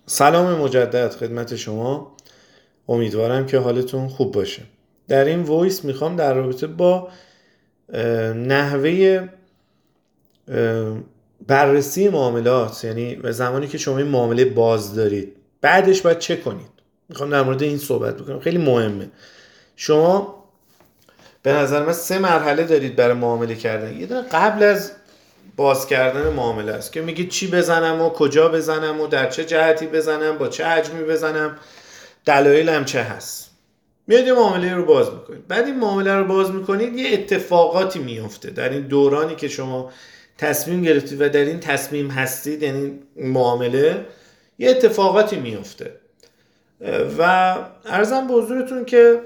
سلام مجدد خدمت شما. امیدوارم که حالتون خوب باشه. در این وایس میخوام در رابطه با نحوه بررسی معاملات، یعنی به زمانی که شما این معامله باز دارید بعدش باید چه کنید، میخوام در مورد این صحبت بکنم. خیلی مهمه. شما به نظر من 3 مرحله دارید برای معامله کردن. یه دونه قبل از باز کردن معامله است که میگید چی بزنم و کجا بزنم و در چه جهتی بزنم، با چه حجمی بزنم، دلایلم چه هست. میاد یه معامله رو باز میکنید. بعد این معامله رو باز میکنید یه اتفاقاتی میفته در این دورانی که شما تصمیم گرفتید و در این تصمیم هستید، یعنی معامله یه اتفاقاتی میفته و عرضم به حضورتون که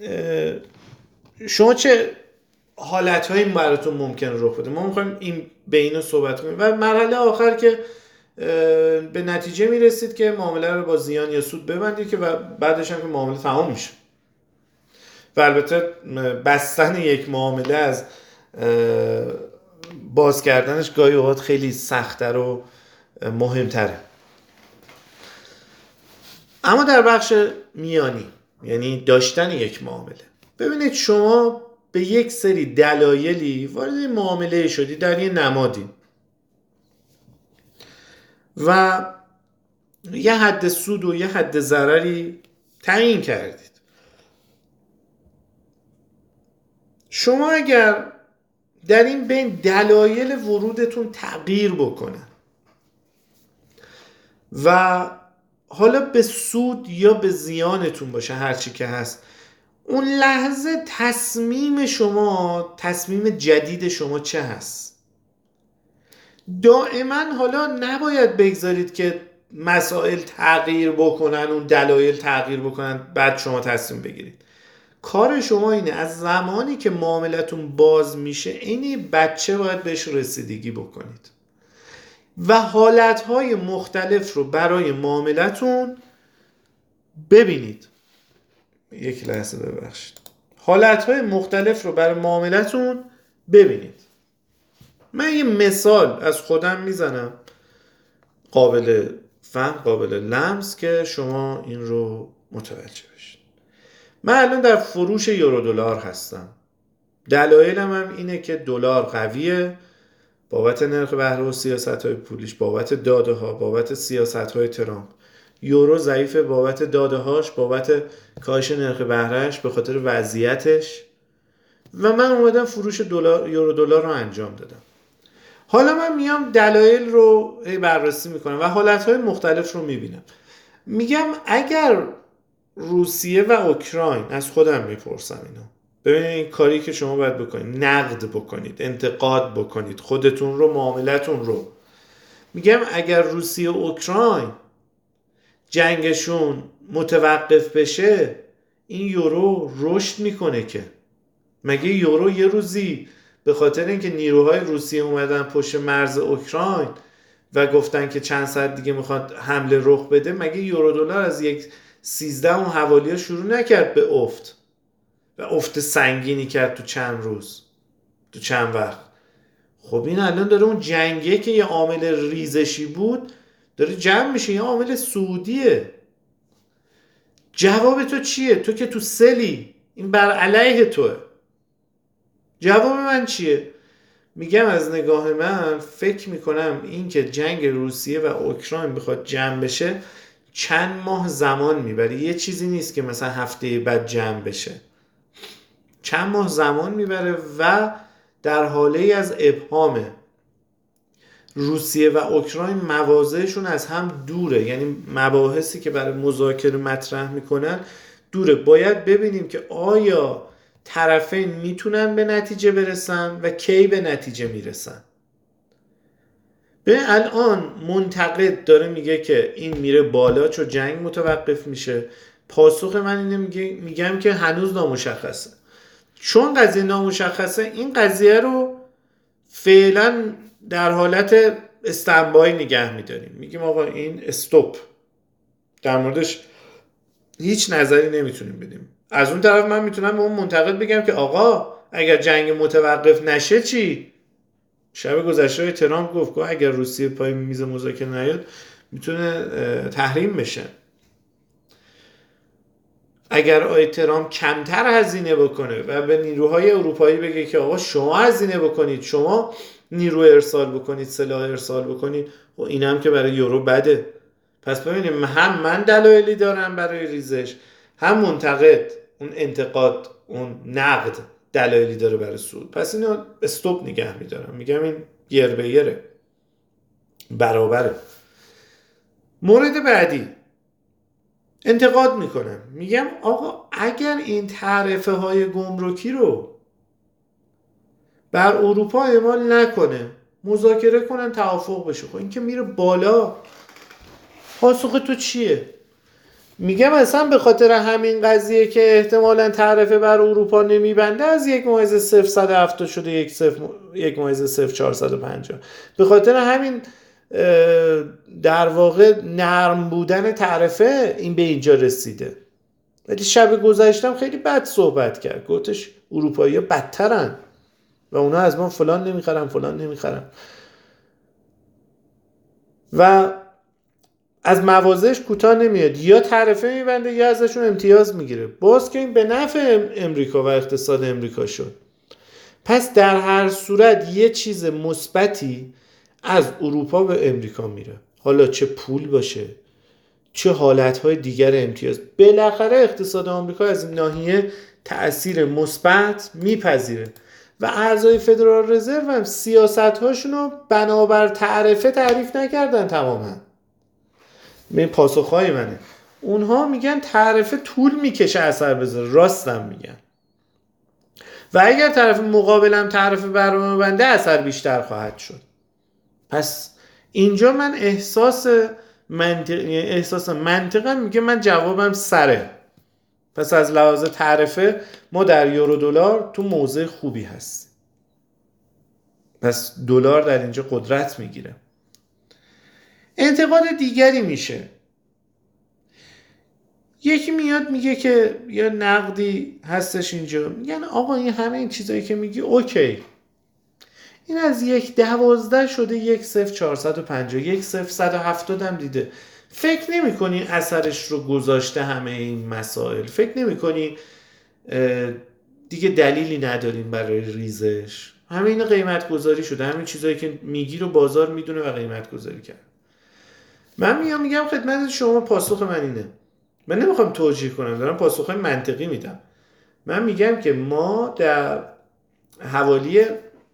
شما چه حالت‌هایی براتون ممکن رخ بده. ما می‌خوایم این بین رو صحبت کنیم و مرحله آخر که به نتیجه میرسید که معامله رو با زیان یا سود ببندید که بعدش هم که معامله تمام میشه. و البته بستن یک معامله از باز کردنش گاهی اوقات خیلی سخت‌تر و مهم‌تره. اما در بخش میانی، یعنی داشتن یک معامله، ببینید شما به یک سری دلایلی وارد معامله شدی در یه نمادی و یه حد سود و یه حد ضرری تعیین کردید. شما اگر در این بین دلایل ورودتون تغییر بکنه و حالا به سود یا به زیانتون باشه، هرچی که هست، اون لحظه تصمیم جدید شما چه هست؟ دائما حالا نباید بگذارید که مسائل تغییر بکنن، اون دلایل تغییر بکنن بعد شما تصمیم بگیرید. کار شما اینه از زمانی که معاملتون باز میشه این بچه باید بهش رسیدگی بکنید و حالتهای مختلف رو برای معاملتون ببینید. یک لحظه ببخشید. حالتهای مختلف رو برای معاملتون ببینید. من یه مثال از خودم میزنم قابل فهم، قابل لمس، که شما این رو متوجه بشید. من الان در فروش یورو دلار هستم. دلایلم هم اینه که دلار قویه بابت نرخ بهره و سیاست‌های پولیش، بابت داده‌ها، بابت سیاست‌های ترامپ. یورو ضعیفه بابت داده‌هاش، بابت کاهش نرخ بهره‌اش، به خاطر وضعیتش. و من اومدم فروش یورو دلار رو انجام دادم. حالا من میام دلایل رو بررسی میکنم و حالتهای مختلف رو میبینم. میگم اگر روسیه و اوکراین، از خودم میپرسم اینو، ببینید این کاری که شما باید بکنید، نقد بکنید، انتقاد بکنید خودتون رو، معاملتون رو. میگم اگر روسیه و اوکراین جنگشون متوقف بشه این یورو رشد میکنه که؟ مگه یورو یه روزی به خاطر اینکه نیروهای روسیه اومدن پشت مرز اوکراین و گفتن که چند ساعت دیگه میخواد حمله رخ بده، مگه یورو دلار از 1.13 اون حوالی‌ها شروع نکرد به افت و افت سنگینی کرد تو چند روز، تو چند وقت؟ خب این الان داره اون جنگه که یه عامل ریزشی بود داره جمع میشه، یه عامل سعودیه. جواب تو چیه؟ تو که تو سلی، این بر علیه توه. جواب من چیه؟ میگم از نگاه من فکر میکنم این که جنگ روسیه و اوکراین بخواد جمع بشه چند ماه زمان میبره. یه چیزی نیست که مثلا هفته بعد جمع بشه. چند ماه زمان میبره و در حاله از ابهامه. روسیه و اوکراین مواضعشون از هم دوره، یعنی مباحثی که برای مذاکره مطرح میکنن دوره. باید ببینیم که آیا طرفین میتونن به نتیجه برسن و کی به نتیجه میرسن. به الان منتقد داره میگه که این میره بالا چون جنگ متوقف میشه. پاسخ من اینه، میگم که هنوز نامشخصه. چون قضیه نامشخصه این قضیه رو فعلا در حالت استنبای نگه میداریم. میگیم آقا این استوب، در موردش هیچ نظری نمیتونیم بدیم. از اون طرف من میتونم به اون منتقد بگم که آقا اگر جنگ متوقف نشه چی؟ شب گذشته ترامپ گفت که اگر روسیه پای میز مذاکره نیاد میتونه تحریم بشه. اگر آقای ترامپ کمتر هزینه بکنه و به نیروهای اروپایی بگه که آقا شما هزینه بکنید، شما نیرو ارسال بکنید، سلاح ارسال بکنید، و این هم که برای یورو بده. پس ببینیم هم من دلایلی دارم برای ریزش، هم منتقد اون انتقاد، اون نقد دلایلی داره برای صعود. پس اینو استوب نگه میدارم، میگم این یر به یره، برابره. مورد بعدی انتقاد میکنم، میگم آقا اگر این تعرفه های گمرکی رو بر اروپا اعمال نکنه، مذاکره کنن توافق بشه، خب این که میره بالا. پاسخ تو چیه؟ میگم اصلا به خاطر همین قضیه که احتمالاً تعرفه بر اروپا نمیبنده از 1.0170 شده 1.0450. به خاطر همین در واقع نرم بودن تعرفه این به اینجا رسیده. ولی شب گذشتم خیلی بد صحبت کرد، گفتش اروپایی ها بدترن و اونا از ما فلان نمیخرن و از موازش کوتاه نمیاد، یا تعرفه میبنده یا ازشون امتیاز میگیره، باز که این به نفع امریکا و اقتصاد امریکا شد. پس در هر صورت یه چیز مثبتی از اروپا به امریکا میره، حالا چه پول باشه چه حالتهای دیگر امتیاز. بالاخره اقتصاد آمریکا از این ناحیه تأثیر مثبت میپذیره و اعضای فدرال رزرو هم سیاست‌هاشون رو بنابر تعرفه تعریف نکردن تماما. این پاسخهای منه. اونها میگن تعرفه طول میکشه اثر بذاره، راستم میگن، و اگر طرف مقابلم تعرفه برنامه بنده اثر بیشتر خواهد شد. پس اینجا من احساس منطقم میگه من جوابم سره. پس از لحاظ تعرفه ما در یورو دلار تو موضع خوبی هست. پس دلار در اینجا قدرت میگیره. انتقاد دیگری میشه، یکی میاد میگه که یا نقدی هستش اینجا، میگن آقا این همه این چیزایی که میگی اوکی، این از 1.12 شده 1.0450 1.0170 هم دیده. فکر نمی کنی اثرش رو گذاشته همه این مسائل؟ فکر نمی کنی دیگه دلیلی نداریم برای ریزش؟ همین قیمت گذاری شده، همین چیزایی که میگی رو بازار میدونه و قیمت گذاری کرد. من میگم خدمت شما، پاسخ من اینه. من نمیخوام توجیه کنم، دارم پاسخ منطقی میدم. من میگم که ما در حوالی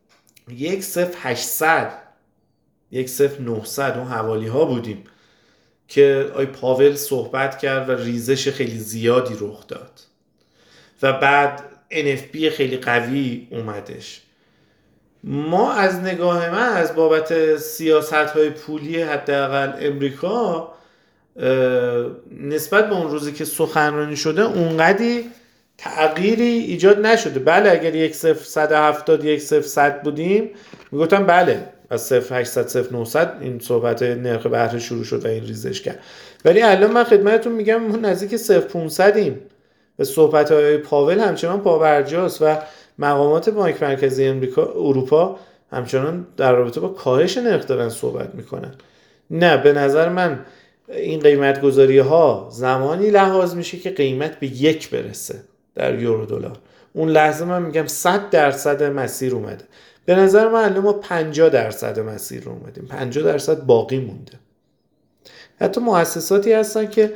1.0800 1.0900 اون حوالی ها بودیم که آی پاول صحبت کرد و ریزش خیلی زیادی رخ داد و بعد NFP خیلی قوی اومدش. ما از نگاه من از بابت سیاست های پولی حداقل امریکا نسبت به اون روزی که سخنرانی شده اونقدی تغییری ایجاد نشده. بله اگر 1.170 1.100 بودیم میگفتم بله از 0.800 0.900 این صحبت نرخ بهره شروع شد و این ریزش کرد، ولی الان من خدمتتون میگم ما نزدیک 0.500 و صحبت های پاول همچنان پابرجاست و مقامات بانک مرکزی اروپا همچنان در رابطه با کاهش نرخ دارن صحبت میکنن. نه، به نظر من این قیمت گذاری ها زمانی لحاظ میشه که قیمت به 1 برسه در یورو دلار. اون لحظه من میگم 100% مسیر اومده. به نظر من الان ما 50% مسیر رو اومدیم، 50% باقی مونده. حتی مؤسساتی هستن که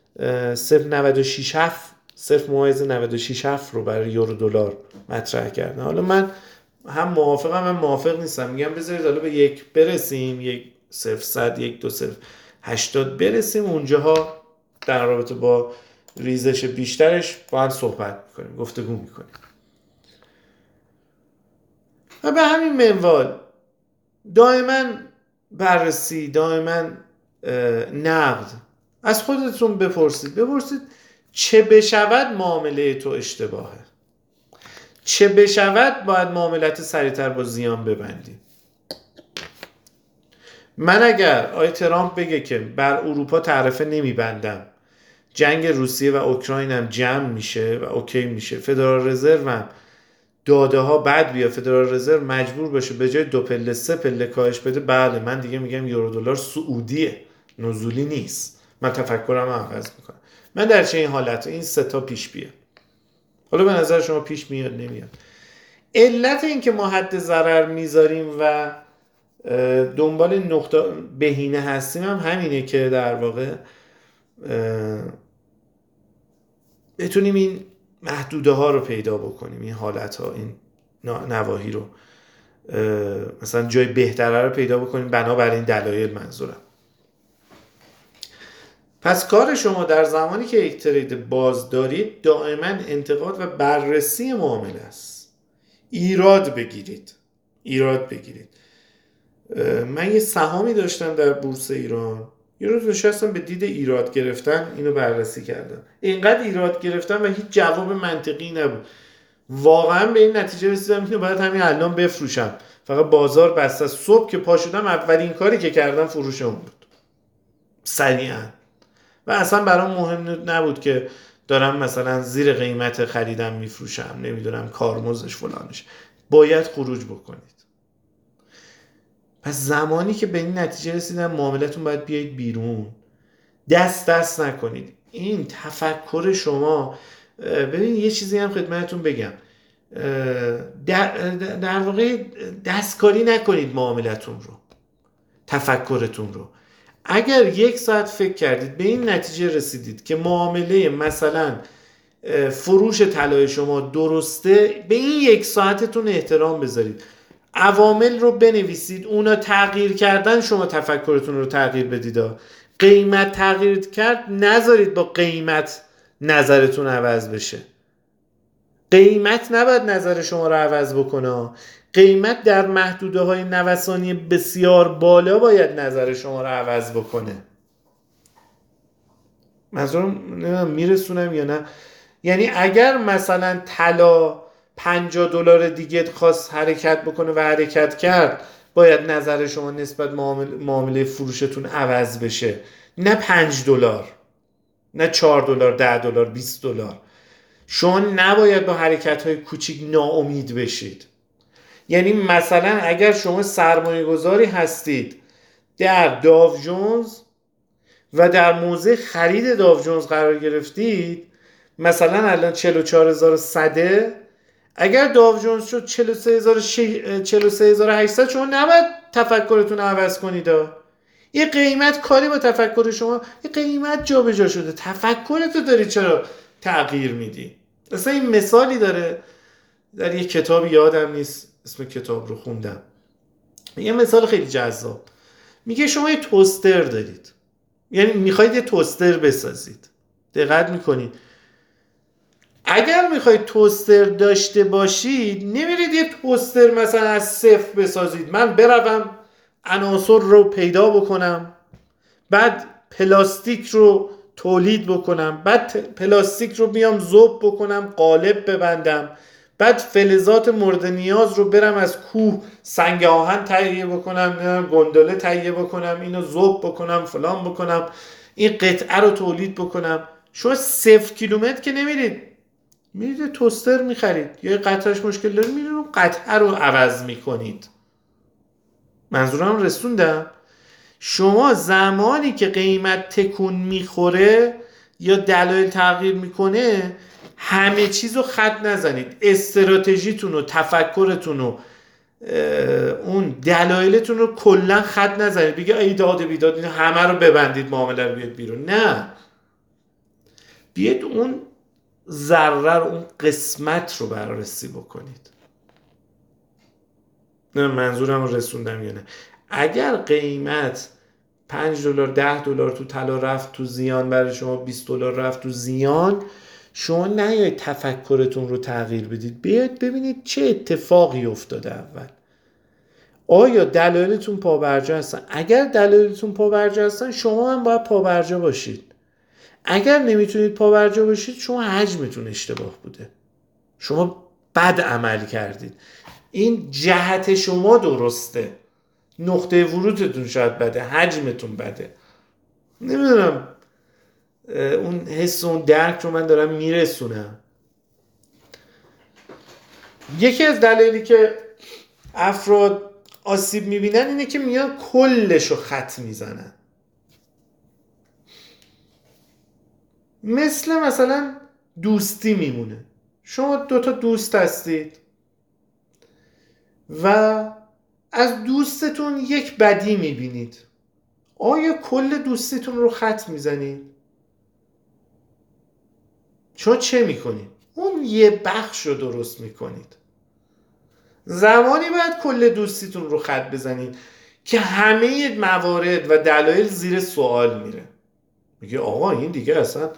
0.96 رو برای یورو دلار مطرح کردن. حالا من هم موافقم هم موافق نیستم، میگم بذارید حالا به 1 برسیم، 1.01 برسیم، اونجاها در رابطه با ریزش بیشترش با هم صحبت میکنیم، گفتگو میکنیم. و به همین منوال دائما بررسی، دائما نقد. از خودتون بپرسید چه بشود معامله تو اشتباهه، چه بشود باید معاملت سریعتر با زیان ببندی. من اگر آقای ترامپ بگه که بر اروپا تعرفه نمیبندم، جنگ روسیه و اوکراین هم جمع میشه و اوکی میشه، فدرال رزرو هم داده ها بد بیا، فدرال رزرو مجبور باشه به جای 2 پله 3 پله کاهش بده، بله من دیگه میگم یورو دلار سعودیه، نزولی نیست. من تفکرم عوض میکنم. من در چه این حالت این سه تا پیش بیاد. حالا به نظر شما پیش میاد نمیاد؟ علت این که ما حد ضرر میذاریم و دنبال نقطه بهینه هستیم هم همینه که در واقع بتونیم این محدوده ها رو پیدا بکنیم، این حالت ها، این نواحی رو مثلا جای بهتره رو پیدا بکنیم بنابراین این دلایل منظورم. پس کار شما در زمانی که یک ترید باز دارید دائما انتقاد و بررسی معامله است. ایراد بگیرید. من یه سهامی داشتم در بورس ایران، یه روز نشستم به دید ایراد گرفتن اینو بررسی کردم. اینقدر ایراد گرفتم و هیچ جواب منطقی نبود. واقعا به این نتیجه رسیدم اینو باید همین الان بفروشم. فقط بازار بسته. صبح که پا شدم اولین کاری که کردم فروش اون بود. سریعا. و اصلا برام مهم نبود که دارم مثلا زیر قیمت خریدم میفروشم، نمیدونم کارمزدش فلانش. باید خروج بکنید. پس زمانی که به این نتیجه رسیدم معاملتون باید بیایید بیرون، دست نکنید. این تفکر شما، ببین یه چیزی هم خدمتتون بگم، در واقع دستکاری نکنید معاملتون رو، تفکرتون رو. اگر 1 ساعت فکر کردید به این نتیجه رسیدید که معامله مثلا فروش طلای شما درسته، به این 1 ساعتتون احترام بذارید. عوامل رو بنویسید، اونا تغییر کردن شما تفکرتون رو تغییر بدید. قیمت تغییر کرد، نذارید با قیمت نظرتون عوض بشه. قیمت نباید نظر شما رو عوض بکنه. قیمت در محدوده های نوسانی بسیار بالا باید نظر شما رو عوض بکنه. منظورم نمیدونم میرسونم یا نه. یعنی اگر مثلا طلا $50 دیگه خواست حرکت بکنه و حرکت کرد، باید نظر شما نسبت معامله فروشتون عوض بشه. نه $5، نه $4، $10، $20. شما نباید با حرکت‌های کوچیک ناامید بشید. یعنی مثلا اگر شما سرمایه گذاری هستید در داو جونز و در موضع خرید داو جونز قرار گرفتید، مثلا الان 44100، اگر داو جونز شد 43800، شما نباید تفکرتون عوض کنید. یه قیمت کاری با تفکر شما، یه قیمت جا به جا شده، تفکرتو داری چرا تغییر میدی؟ اصلا این مثالی داره در یه کتاب، یادم نیست اسم کتاب رو، خوندم یه مثال خیلی جذاب. میگه شما یه توستر دارید، یعنی میخواید یه توستر بسازید. دقت میکنید اگر میخواید توستر داشته باشید، نمیرید یه توستر مثلا از صفر بسازید. من بروم عناصر رو پیدا بکنم، بعد پلاستیک رو تولید بکنم، بعد پلاستیک رو بیام ذوب بکنم، قالب ببندم، بعد فلزات مورد نیاز رو برم از کوه سنگ آهن تهیه بکنم، گندله تهیه بکنم، اینو ذوب بکنم، فلان بکنم، این قطعه رو تولید بکنم. شما 0 کیلومتر که نمیرید، میرید توستر میخرید، یا قطعش مشکل داره میرید اون قطعه رو عوض میکنید. منظورم رسوندم؟ شما زمانی که قیمت تکون میخوره یا دلایل تغییر میکنه، همه چیز رو خط نزنید. استراتژیتون و تفکرتون و اون دلایلتون رو کلا خط نزنید. بگه ای داد بیداد این همه رو ببندید، معامله رو بیاد بیرون. نه، بیاید اون ذره رو، اون قسمت رو بررسی بکنید. نه منظورم رو رسوندم یا نه؟ اگر قیمت $5 $10 تو طلا رفت تو زیان، برای شما $20 رفت تو زیان، شما نیایید تفکرتون رو تغییر بدید، بیاید ببینید چه اتفاقی افتاده. اول آیا دلایلتون پابرجا هستن؟ اگر دلایلتون پابرجا هستن، شما هم باید پابرجا باشید. اگر نمیتونید پابرجا باشید، شما حجمتون اشتباه بوده، شما بد عمل کردید. این جهت شما درسته، نقطه ورودتون شاید بده، حجمتون بده. نمیدونم اون حس و اون درک رو من دارم میرسونم. یکی از دلایلی که افراد آسیب میبینن اینه که میان کلش رو خط میزنن. مثلا دوستی میمونه. شما دوتا دوست هستید و از دوستتون یک بدی میبینید، آیا کل دوستیتون رو خط میزنید؟ شما چه میکنید؟ اون یه بخش رو درست میکنید. زمانی باید کل دوستیتون رو خط بزنید که همه موارد و دلایل زیر سوال میره. میگه آقا این دیگه اصلا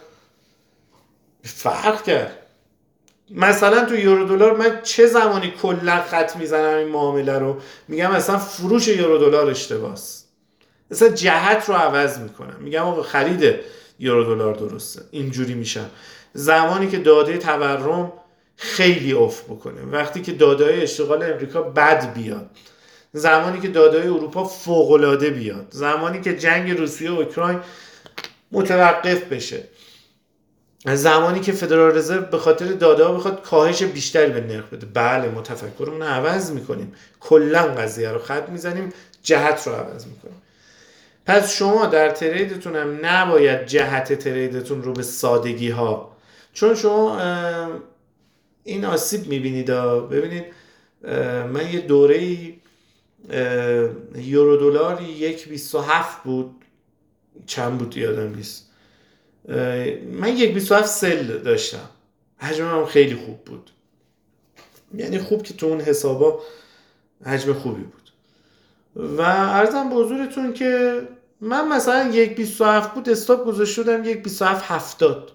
فرق کرد. مثلا تو یورو دلار من چه زمانی کلا خط میزنم این معامله رو، میگم مثلا فروش یورو دلار اشتباهه، مثلا جهت رو عوض میکنم، میگم آقا خرید یورو دلار درسته، اینجوری میشم. زمانی که داده تورم خیلی افت بکنه، وقتی که داده های اشتغال امریکا بد بیاد، زمانی که داده های اروپا فوق‌العاده بیاد، زمانی که جنگ روسیه و اوکراین متوقف بشه، زمانی که فدرال رزرو به خاطر داده ها بخواد کاهش بیشتری به نرخ بده، بله ما تفکرمون رو عوض میکنیم، کلا قضیه رو خط میزنیم، جهت رو عوض میکنیم. پس شما در تریدتون هم نباید جهت تریدتون رو به سادگی ها، چون شما این آسیب میبینید. ببینید من یه دوره‌ای یورو دلار 1.27 بود، چند بود یادم نیست، من 1.27 سل داشتم، حجمم خیلی خوب بود، یعنی خوب که تو اون حسابا حجم خوبی بود. و عرضم به حضورتون که من مثلا 1.27 بود استاپ گذاشته بودم 1.27.70،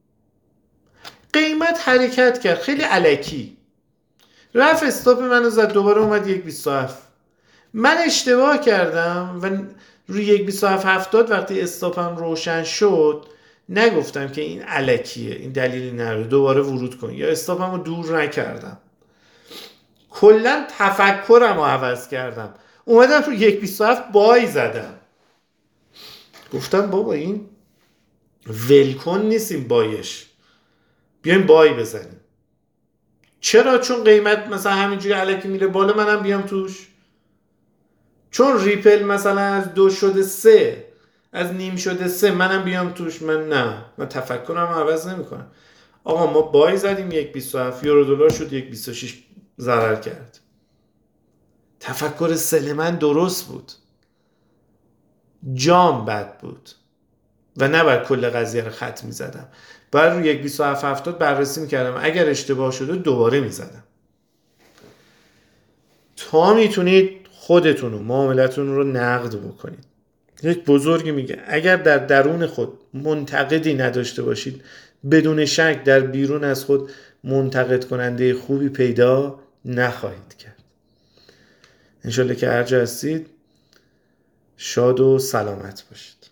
قیمت حرکت کرد خیلی الکی، رفت استاپ منو زد، دوباره اومد 1.27. من اشتباه کردم و روی 1.27.70 وقتی استاپم روشن شد نگفتم که این الکیه، این دلیلی نداره دوباره ورود کن، یا استاپم رو دور نکردم، کلا تفکرم رو عوض کردم، اومدم رو 1.27 بای زدم، گفتم بابا این ولکن نیستیم بایش، بیایم بای بزنیم. چرا؟ چون قیمت مثلا همینجوری الکی میره بالا منم بیام توش، چون ریپل مثلا از 2 شده 3، از نیم شده 3، منم بیام توش. من تفکرم عوض نمیکنم. آقا ما بای زدیم 1.27، یورو دلار شد 1.26 ضرر کرد. تفکر سل من درست بود، جام بد بود و نباید کل قضیه رو خط میزدم، باید روی 1.27.70 بررسی میکردم، اگر اشتباه شده دوباره میزدم. تا میتونید خودتون و معاملتون رو نقد بکنید. یک بزرگی میگه اگر در درون خود منتقدی نداشته باشید، بدون شک در بیرون از خود منتقد کننده خوبی پیدا نخواهید کرد. انشالله که هر جا هستید شاد و سلامت باشید.